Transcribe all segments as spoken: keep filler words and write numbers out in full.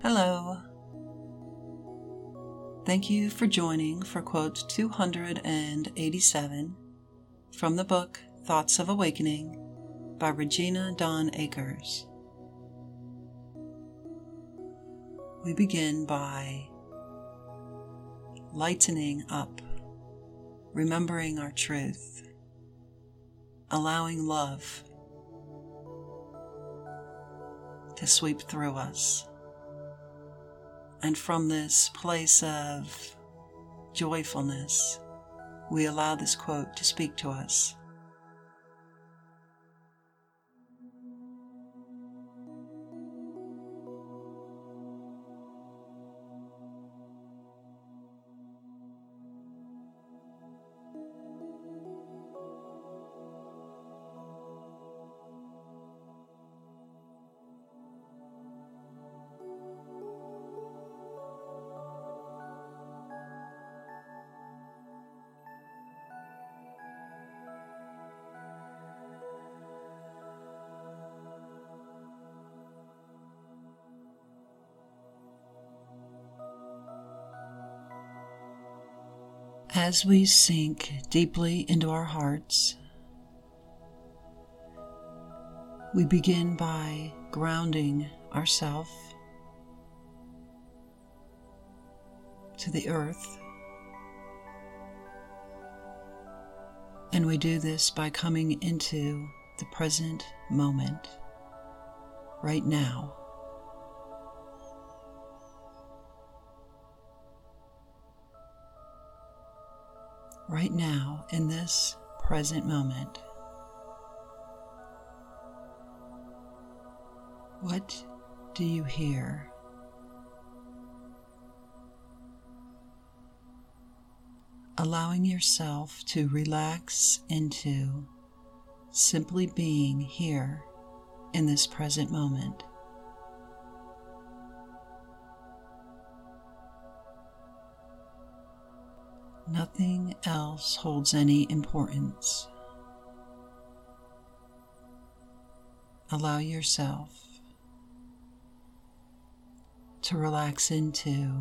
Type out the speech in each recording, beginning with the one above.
Hello. Thank you for joining for quote two hundred eighty-seven from the book Thoughts of Awakening by Regina Dawn Akers. We begin by lightening up, remembering our truth, allowing love to sweep through us. And from this place of joyfulness, we allow this quote to speak to us. As we sink deeply into our hearts, we begin by grounding ourselves to the earth, and we do this by coming into the present moment, right now. Right now, in this present moment, what do you hear? Allowing yourself to relax into simply being here in this present moment. Nothing else holds any importance. Allow yourself to relax into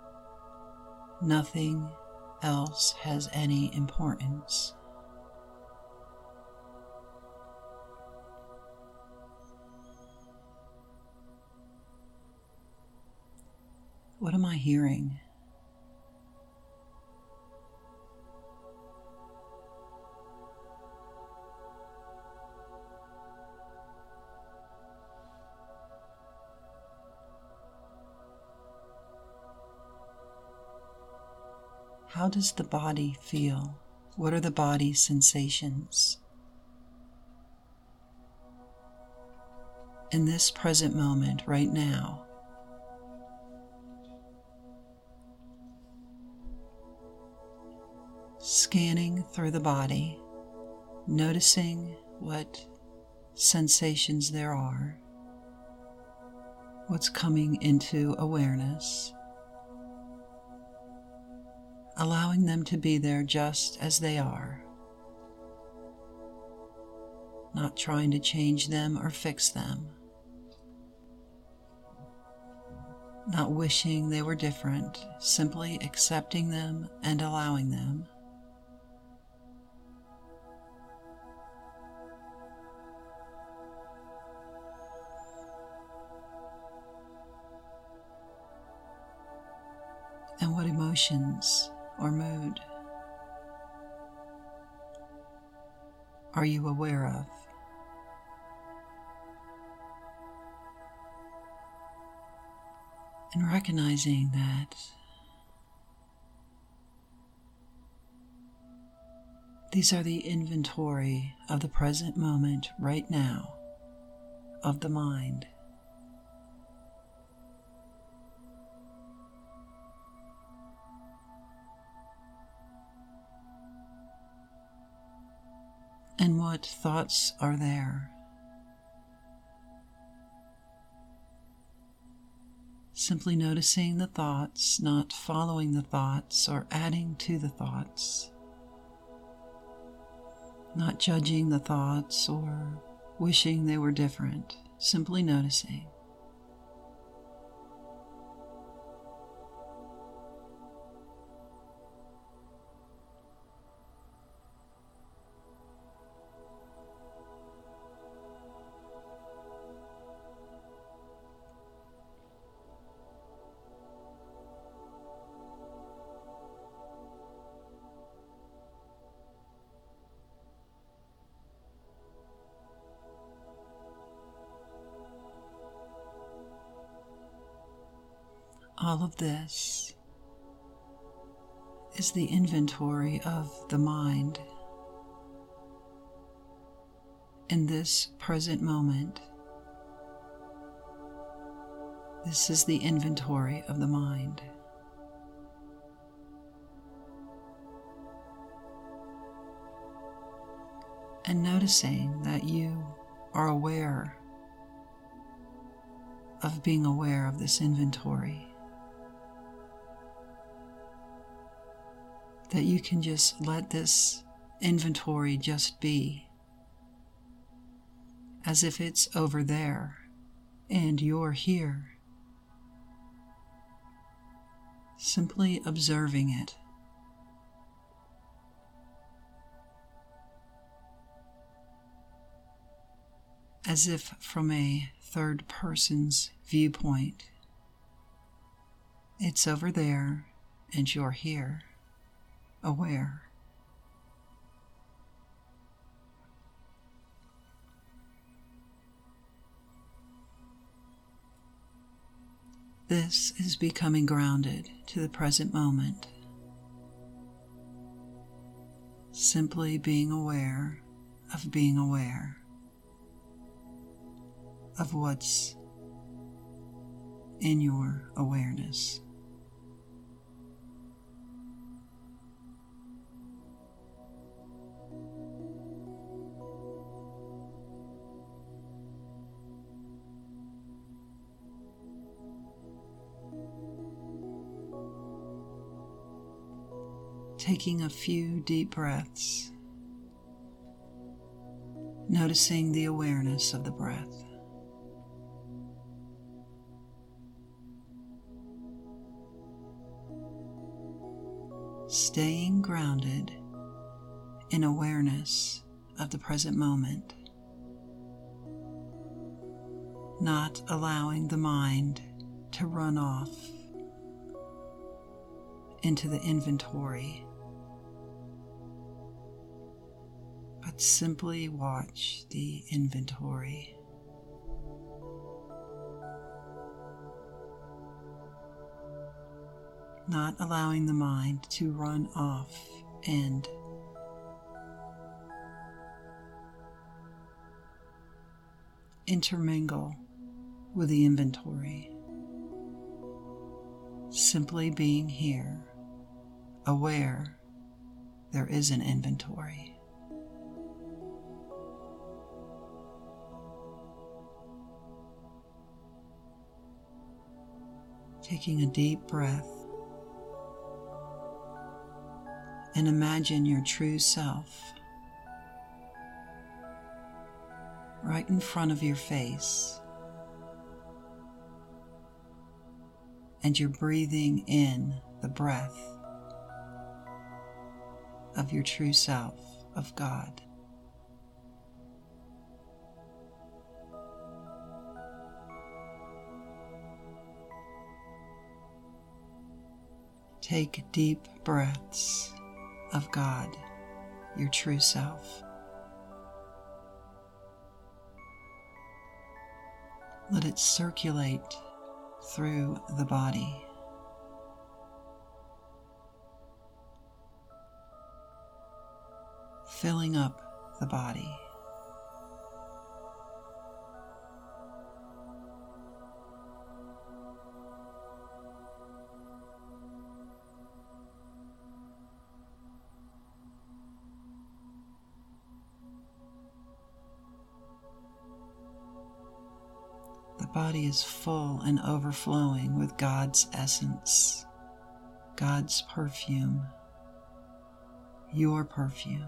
nothing else has any importance. What am I hearing? How does the body feel? What are the body sensations? In this present moment, right now, scanning through the body, noticing what sensations there are, what's coming into awareness, allowing them to be there just as they are, not trying to change them or fix them, not wishing they were different, simply accepting them and allowing them. And what emotions or mood are you aware of? And recognizing that these are the inventory of the present moment right now of the mind. And what thoughts are there? Simply noticing the thoughts, not following the thoughts or adding to the thoughts. Not judging the thoughts or wishing they were different, simply noticing. All of this is the inventory of the mind in this present moment. This is the inventory of the mind. And noticing that you are aware of being aware of this inventory. That you can just let this inventory just be, as if it's over there and you're here, simply observing it. As if from a third person's viewpoint. It's over there and you're here, aware. This is becoming grounded to the present moment. Simply being aware of being aware of what's in your awareness. Taking a few deep breaths, noticing the awareness of the breath. Staying grounded in awareness of the present moment, not allowing the mind to run off into the inventory, but simply watch the inventory. Not allowing the mind to run off and intermingle with the inventory. Simply being here, aware there is an inventory. Taking a deep breath. And imagine your true self right in front of your face. And you're breathing in the breath of your true self, of God. Take deep breaths of God, your true self. Let it circulate through the body. Filling up the body. The body is full and overflowing with God's essence, God's perfume, your perfume.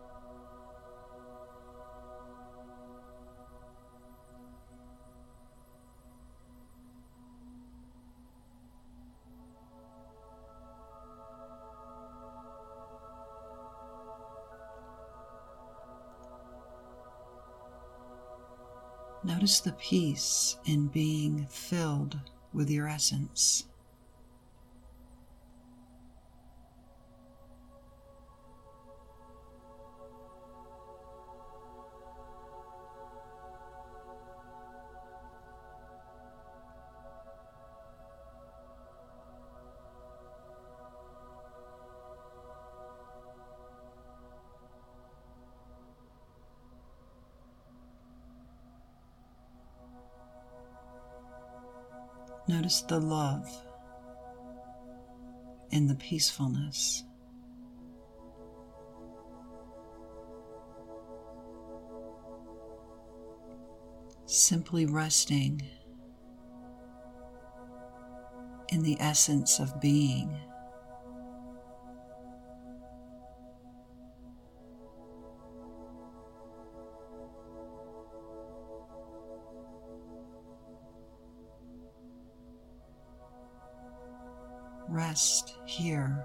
Notice the peace in being filled with your essence. Notice the love and the peacefulness. Simply resting in the essence of being. Rest here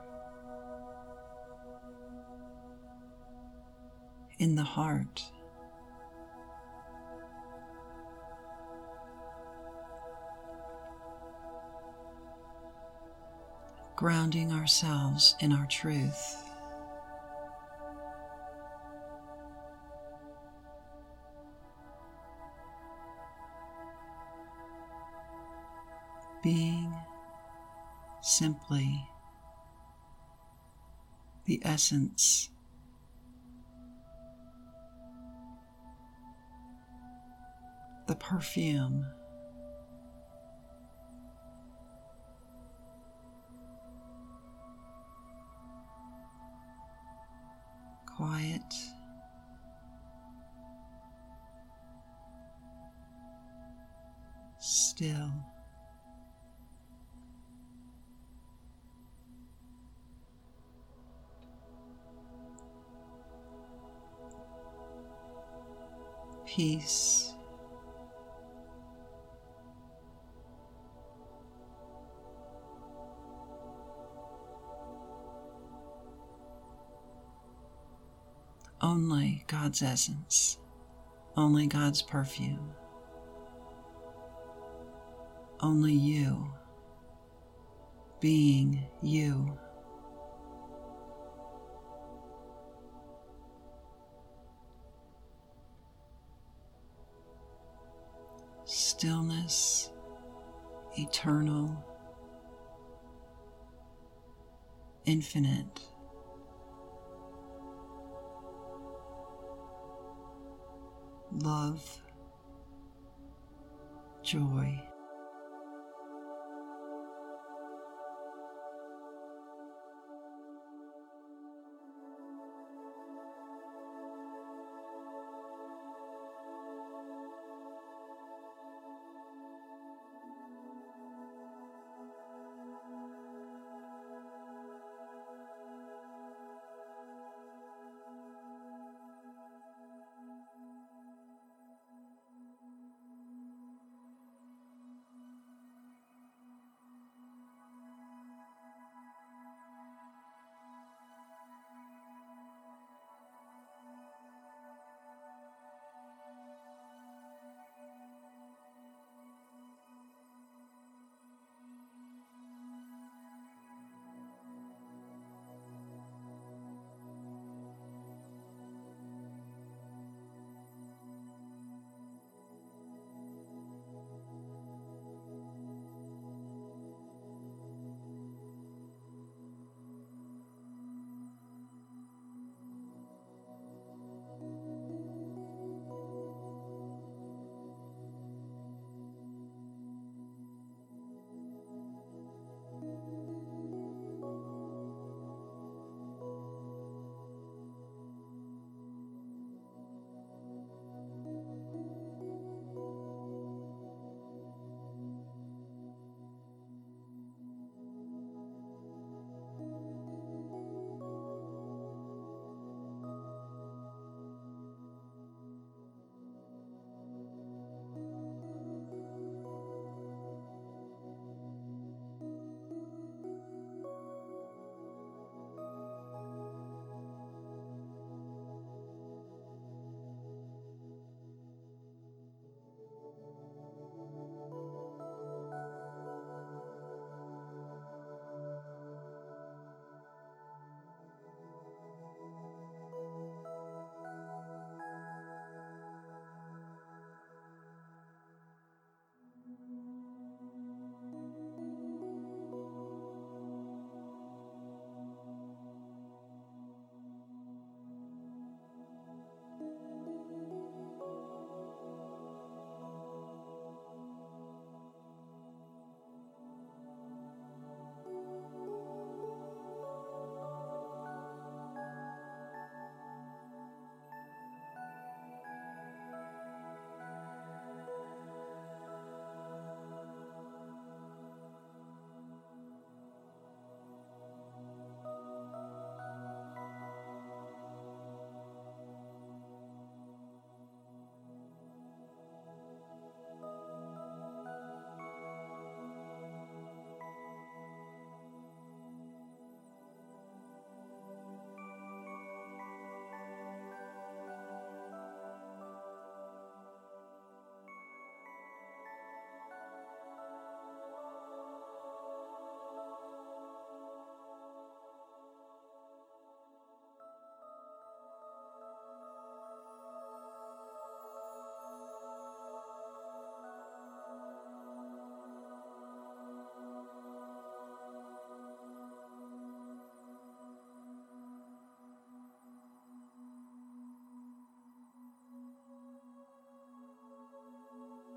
in the heart. Grounding ourselves in our truth. Being simply the essence the perfume quiet still peace, only God's essence, only God's perfume, only you, being you. Stillness, eternal, infinite, love, joy.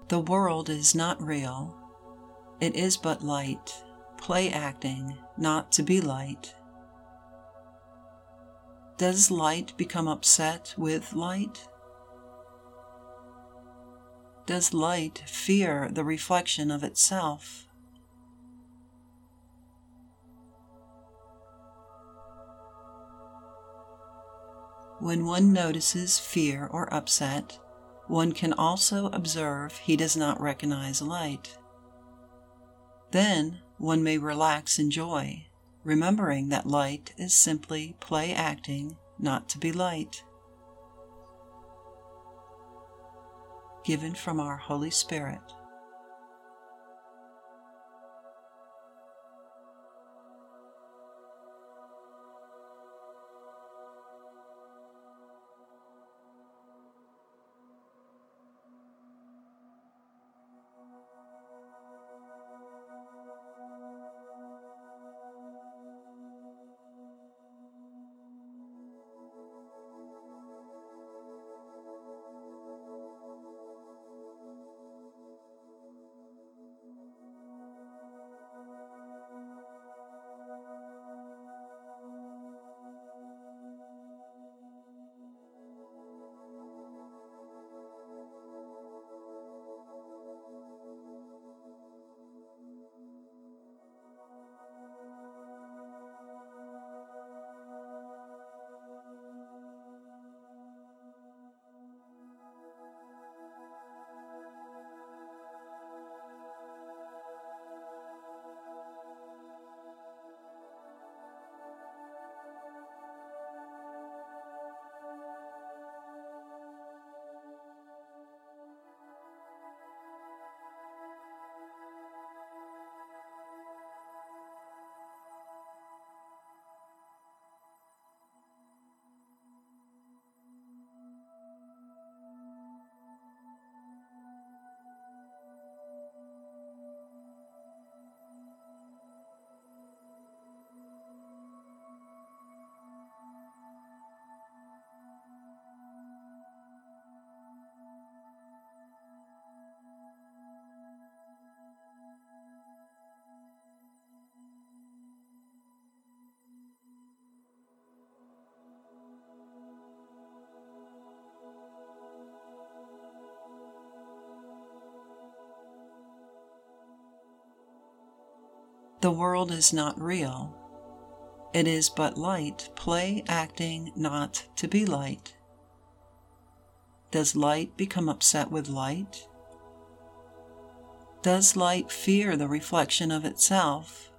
The world is not real. It is but light, play acting not to be light. Does light become upset with light? Does light fear the reflection of itself? When one notices fear or upset, one can also observe he does not recognize light. Then one may relax in joy, remembering that light is simply play acting not to be light. Given from our Holy Spirit. The world is not real. It is but light, play acting not to be light. Does light become upset with light? Does light fear the reflection of itself?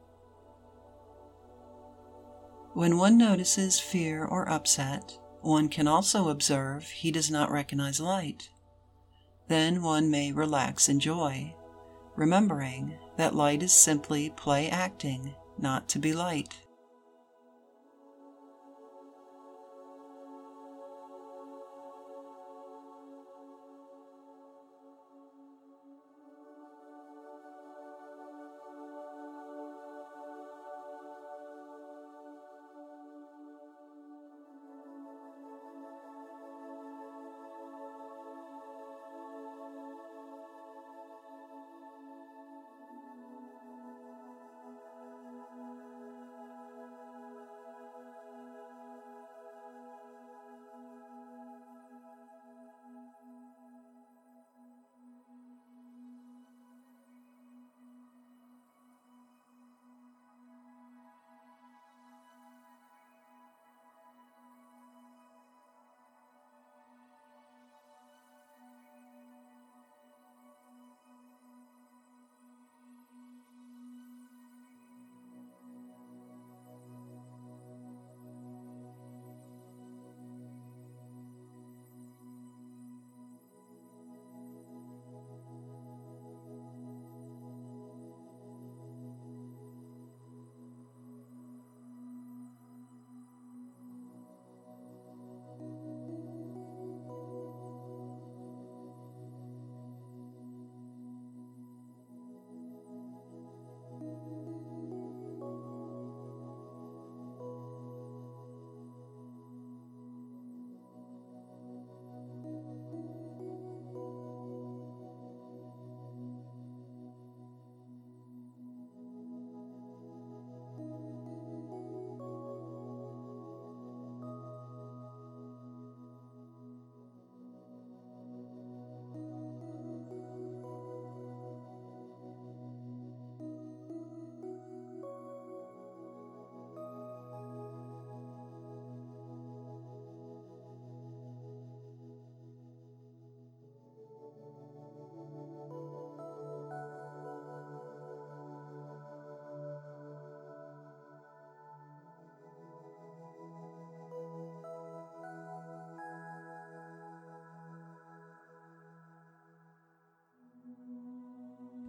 When one notices fear or upset, one can also observe he does not recognize light. Then one may relax in joy, remembering that light is simply play acting not to be light.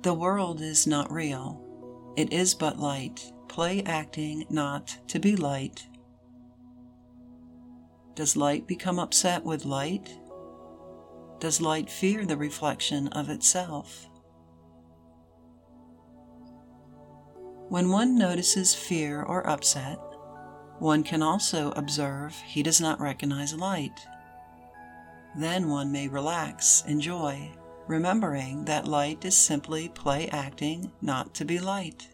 The world is not real. It is but light, play acting not to be light. Does light become upset with light? Does light fear the reflection of itself? When one notices fear or upset, one can also observe he does not recognize light. Then one may relax, enjoy, remembering that light is simply play acting not to be light.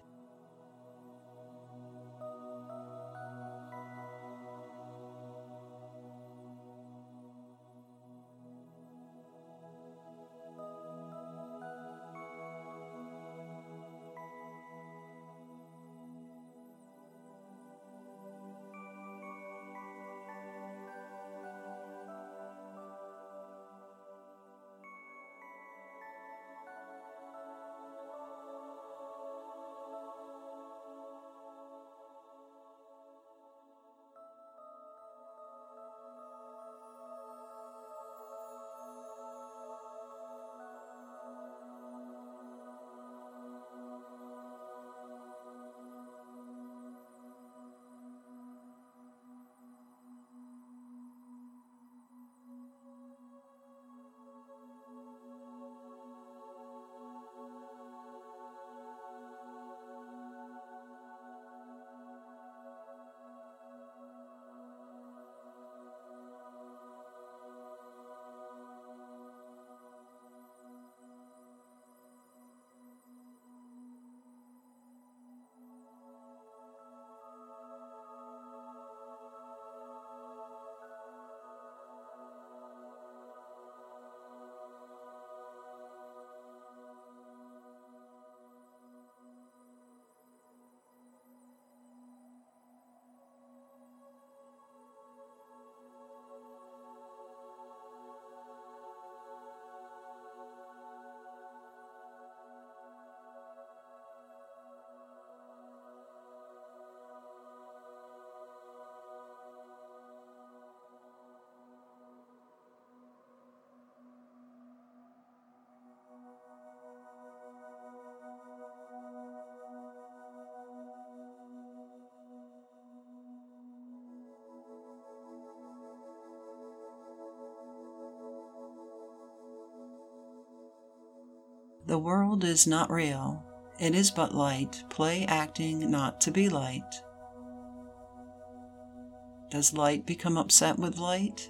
The world is not real. It is but light, play acting not to be light. Does light become upset with light?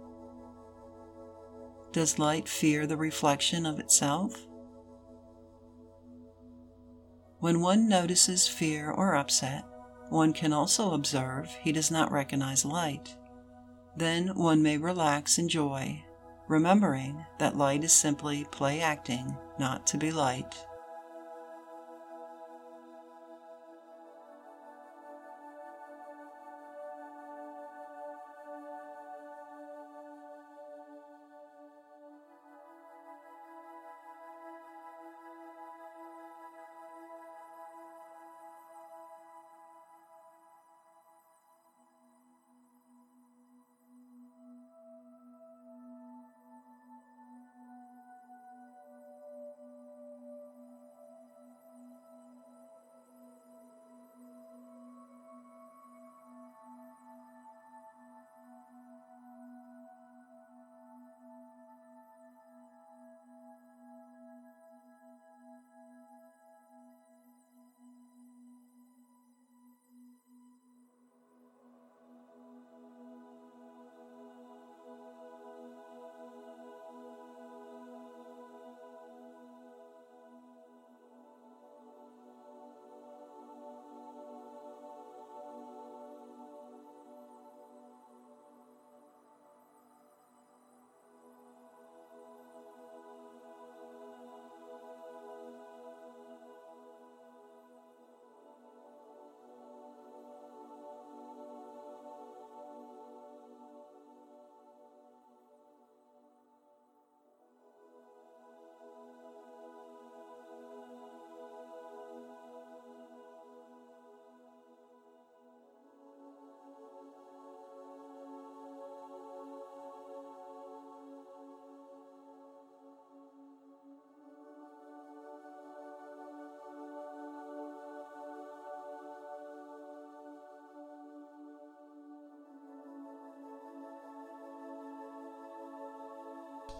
Does light fear the reflection of itself? When one notices fear or upset, one can also observe he does not recognize light. Then one may relax in joy, remembering that light is simply play acting not to be light.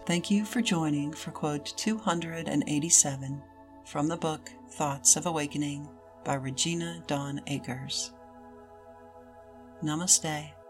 Thank you for joining for quote two hundred eighty-seven from the book Thoughts of Awakening by Regina Dawn Akers. Namaste.